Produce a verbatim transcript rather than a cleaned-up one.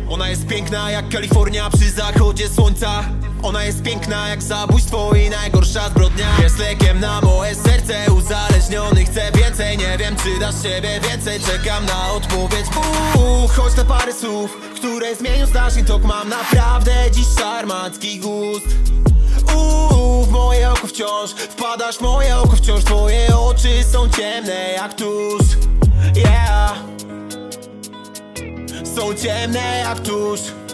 Ona jest piękna jak Kalifornia przy zachodzie słońca. Ona jest piękna jak zabójstwo i najgorsza zbrodnia. Jest lekiem na moje serce, uzależniony, chcę więcej. Nie wiem, czy dasz siebie więcej, czekam na odpowiedź. Uuu, choć te parę słów, które zmienią znacznie tok, mam naprawdę dziś szarmancki gust. Uuu, w moje oko wciąż wpadasz, w moje oko wciąż. Twoje oczy są ciemne jak tusz. Yeah, są ciemne jak tusz.